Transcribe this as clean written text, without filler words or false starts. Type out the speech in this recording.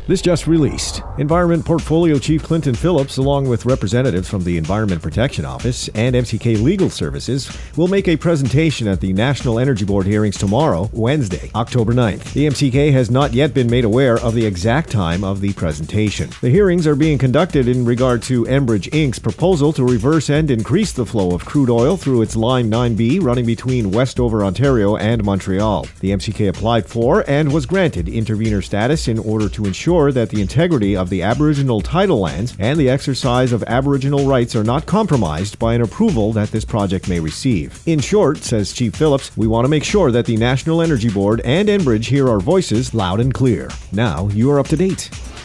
This just released. Environment Portfolio Chief Clinton Phillips, along with representatives from the Environment Protection Office and MCK Legal Services, will make a presentation at the National Energy Board hearings tomorrow, Wednesday, October 9th. The MCK has not yet been made aware of the exact time of the presentation. The hearings are being conducted in regard to Enbridge Inc.'s proposal to reverse and increase the flow of crude oil through its Line 9B running between Westover, Ontario and Montreal. The MCK applied for and was granted intervenor status in order to ensure that the integrity of the Aboriginal tidal lands and the exercise of Aboriginal rights are not compromised by an approval that this project may receive. In short, says Chief Phillips, we want to make sure that the National Energy Board and Enbridge hear our voices loud and clear. Now you are up to date.